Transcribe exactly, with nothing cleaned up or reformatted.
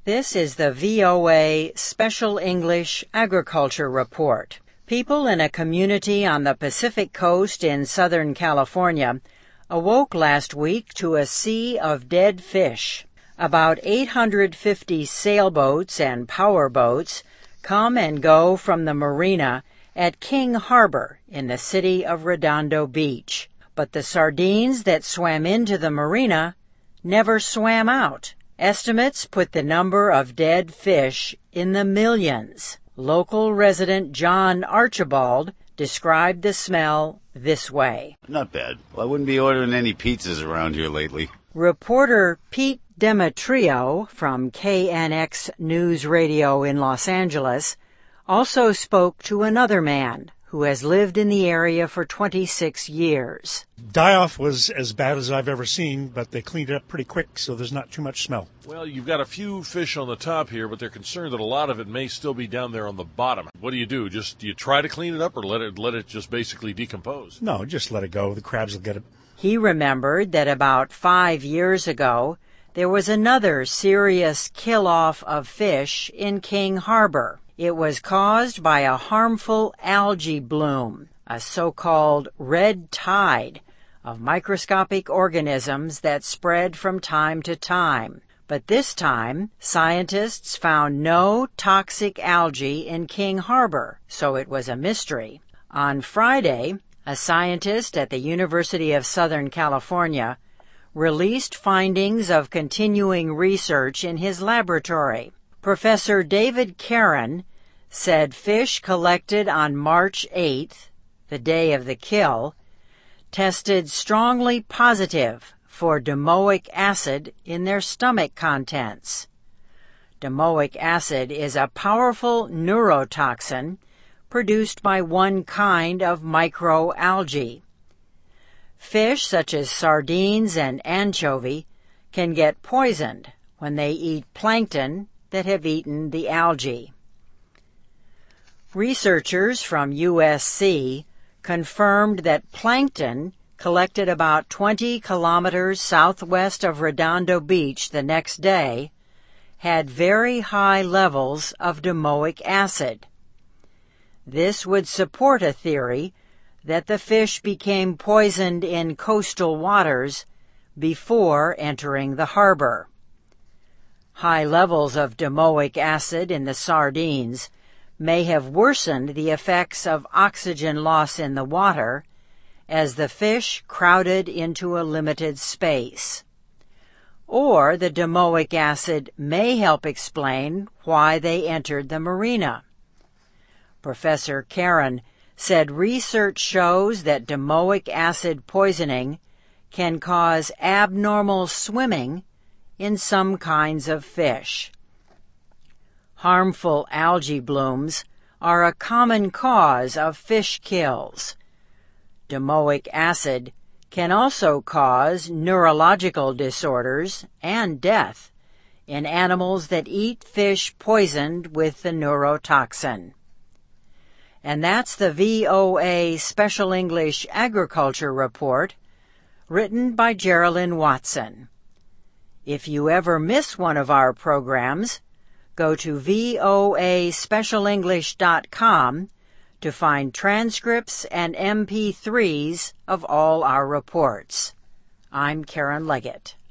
This is the V O A Special English Agriculture Report. People in a community on the Pacific Coast in Southern California awoke last week to a sea of dead fish. About eight hundred fifty sailboats and powerboats come and go from the marina at King Harbor in the city of Redondo Beach. But the sardines that swam into the marina never swam out. Estimates put the number of dead fish in the millions. Local resident John Archibald described the smell this way. Not bad. Well, I wouldn't be ordering any pizzas around here lately. Reporter Pete Demetrio from K N X News Radio in Los Angeles also spoke to another man who has lived in the area for twenty-six years. Die-off was as bad as I've ever seen, but they cleaned it up pretty quick, so there's not too much smell. Well, you've got a few fish on the top here, but they're concerned that a lot of it may still be down there on the bottom. What do you do? Just do you try to clean it up or let it let it just basically decompose? No, just let it go. The crabs will get it. He remembered that about five years ago, there was another serious kill-off of fish in King Harbor. It was caused by a harmful algae bloom, a so-called red tide of microscopic organisms that spread from time to time. But this time, scientists found no toxic algae in King Harbor, so it was a mystery. On Friday, a scientist at the University of Southern California released findings of continuing research in his laboratory. Professor David Caron said fish collected on March eighth, the day of the kill, tested strongly positive for domoic acid in their stomach contents. Domoic acid is a powerful neurotoxin produced by one kind of microalgae. Fish such as sardines and anchovy can get poisoned when they eat plankton that have eaten the algae. Researchers from U S C confirmed that plankton collected about twenty kilometers southwest of Redondo Beach the next day had very high levels of domoic acid. This would support a theory that the fish became poisoned in coastal waters before entering the harbor. High levels of domoic acid in the sardines may have worsened the effects of oxygen loss in the water as the fish crowded into a limited space. Or the domoic acid may help explain why they entered the marina. Professor Caron said research shows that domoic acid poisoning can cause abnormal swimming in some kinds of fish. Harmful algae blooms are a common cause of fish kills. Domoic acid can also cause neurological disorders and death in animals that eat fish poisoned with the neurotoxin. And that's the V O A Special English Agriculture Report, written by Geraldine Watson. If you ever miss one of our programs, go to voa special english dot com to find transcripts and M P threes of all our reports. I'm Karen Leggett.